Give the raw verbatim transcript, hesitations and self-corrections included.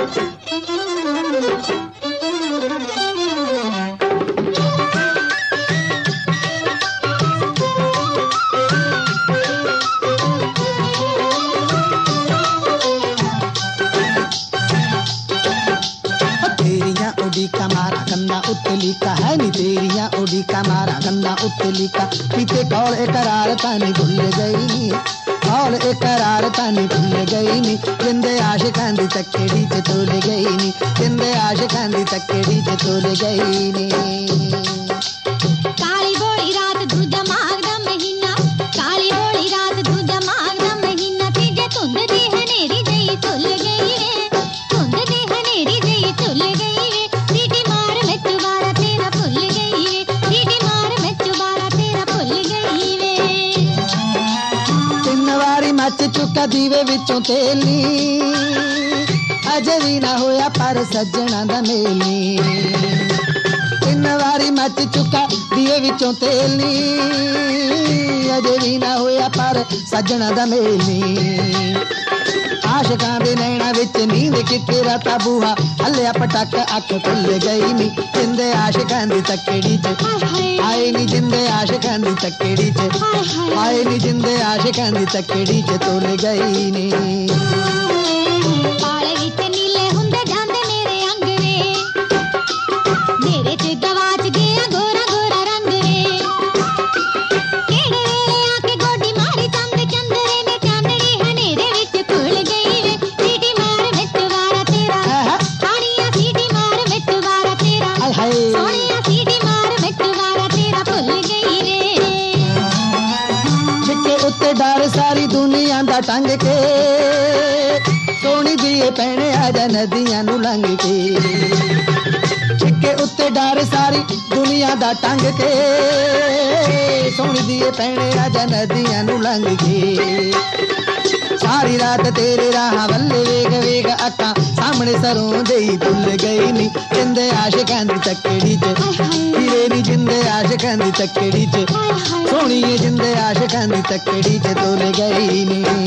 का मारा गन्ना उतली का है नी तेरिया ओडी का मारा गन्ना उतली का पीते कौल एकरार तानी भूल गई नी कौल एकरार तानी भूल गई नी जिंदे आशिकां दी तकड़ी च तोल गई नी जिंदे आशिकां दी तकड़ी च तोल गई नी काली बोली रात दूजा माघ दा महीना काली बोली रात दूजा माघ दा महीना तीजे धुंद दी हनेरी जई चुल गई रे धुंद दी हनेरी जई चुल गई मच चुका दीवे विचों तेली अजे भी ना होया पर सजना दा मेली तीन वारी मच चुका दीवे विचों तेली अजे भी ना होया पर सजना दा मेली आशिकां दे नैना विच नींद किथे राता बूहा हल्लिया पटक अख खुल गई नी जिंदे आशिकां दी तकड़ी च आए नी जिंदे आशिकां दी तकड़ी च आए नी जिंदे आशिकां दी तकड़ी च तोल गई नी पाले विच नीले हुंदे जांदे मेरे अंग रे मेरे च गवाच गया गोरा गोरा रंग रे केड़े वेले आके गोडी मारी चंद चंदरे ने चांदनी हनेरे विच खुल गई रे सीटी मार विच वारा तेरा सोनिया सीटी मार विच वारा तेरा सोनिया सीटी मार विच वारा तेरा भुल गई रे छिके उत्ते डर सारी दुनिया दा टंग के सोनी दिए पैणे आजा नदियां नू लंघ के छिके उत्ते डर सारी दुनिया दा टंग के सोनी दिए पैणे आजा नदियां नू लंघ के सारी रात तेरे राह वल्ले वेग वेग अक्कां सामने सरों देई भुल गई नी जिंदे आशिकां दी तकड़ी च हीरे नी जिंदे आशिकां दी तकड़ी च सोहणीए जिंदे आशिकां दी तकड़ी च तोल गई नी।